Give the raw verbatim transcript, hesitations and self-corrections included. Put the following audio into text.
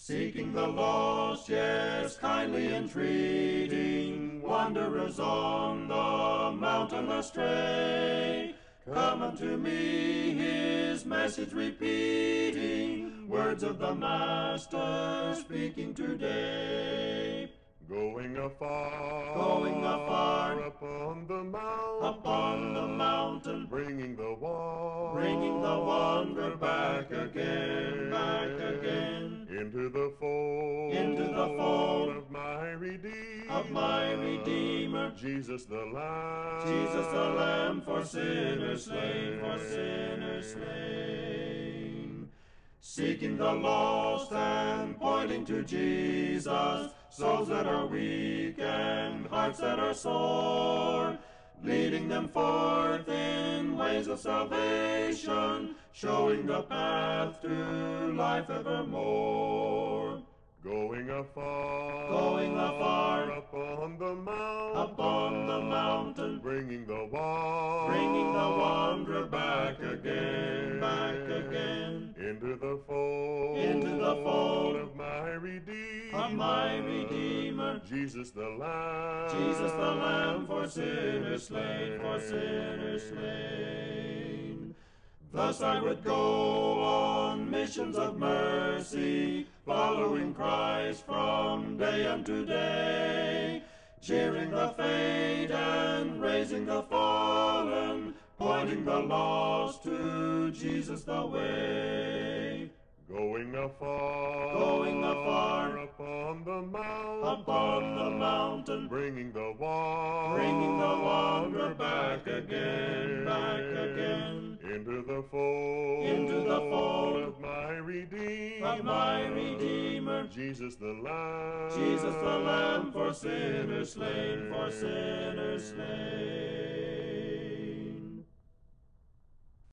Seeking the lost, yes, kindly entreating, wanderers on the mountain astray. Come unto me, his message repeating, words of the Master speaking today. Going afar, Going afar, upon the mountain, upon the mountain, bringing the wanderer, bringing the wanderer back again, back again, into the fold, into the fold of my Redeemer, of my Redeemer, Jesus the Lamb, Jesus the Lamb, for sinners slain, for sinners slain. Seeking the lost and pointing to Jesus, souls that are weak and hearts that are sore, leading them forth in ways of salvation, showing the path to life evermore. Going afar, Going afar, upon the mountain, upon the mountain, bringing the wanderer, bringing the wanderer back again, back again, into the fold, into the fold of my Redeemer, of my Redeemer, Jesus the Lamb, Jesus the Lamb, for sinners slain, for sinners slain. Thus I would go on missions of mercy, following Christ from day unto day, cheering the faint and raising the fallen, pointing the lost to Jesus the way. Going afar, Going afar, upon the mountain, upon the mountain, bringing the wanderer, bringing the wanderer back again, back again, into the fold, into the fold of my Redeemer, of my Redeemer, Jesus the Lamb, Jesus the Lamb, for sinners slain, for sinners slain.